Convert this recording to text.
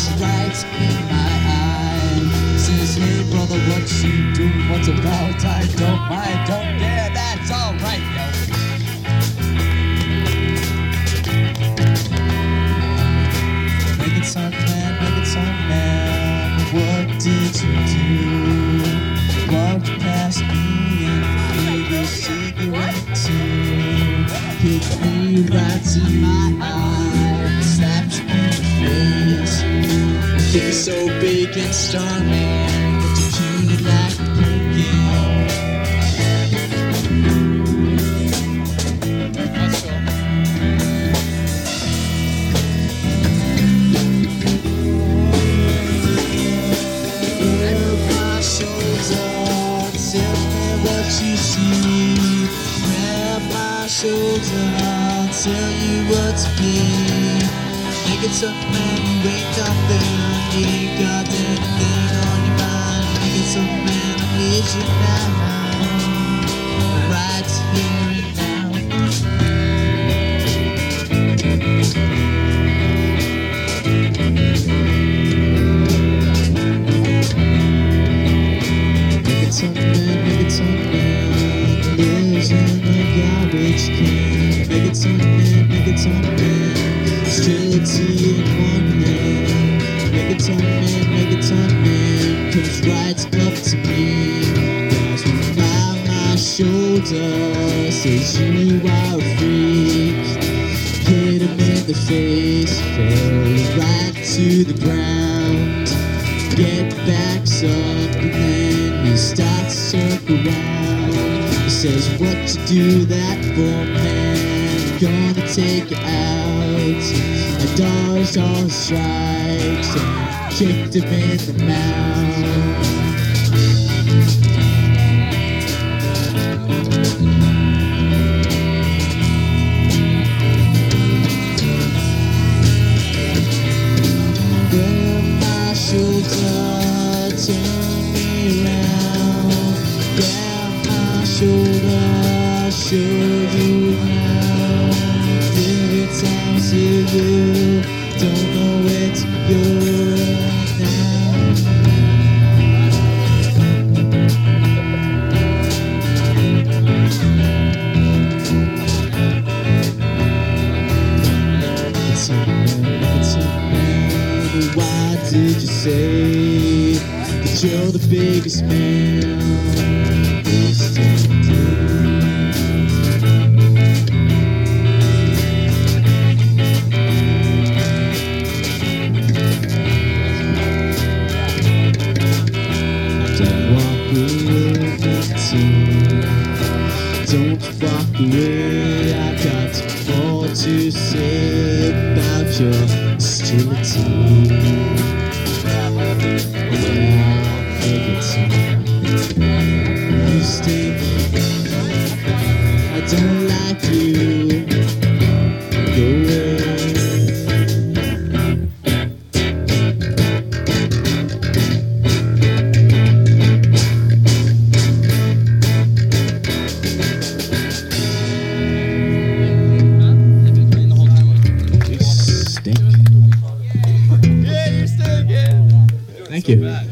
She writes in my eye, says, hey brother, what you doing? What's about? I don't mind, don't care, that's alright, yo. Make it some man, what did you do? Walked past me and gave a cigarette too. Picked me right in my eye, slapped you in the face. You're so big and strong, man, but you're cute like a pumpkin. Let's go. Tell me what you see. Grab my shoulder, I'll tell you what to be. Make it tough, man, you ain't got there. You ain't got anything on your mind. Make it tough, man, I need you now. Right here and now. Make it tough, man, lives in a garbage can. Make it tough, man, stability in one hand. Make it tough, man, comes right up to me. Grabs me by my shoulder, says you are a freak. Hit him in the face, fell right to the ground. Get back up and then he starts to circle around. He says, what you do that for, man? Gonna take you out. I dodged all the strikes and kicked him in the mouth. Turn me around, grab my shoulder, I'll show you how. Every time I see you, don't know where to go now. It's a man, why did you say that you're the biggest man this time? Don't walk away, don't walk away. I got more to say about your hostility. You stink, I don't like you, go away. You stink. Yeah, you stink, yeah. Thank you.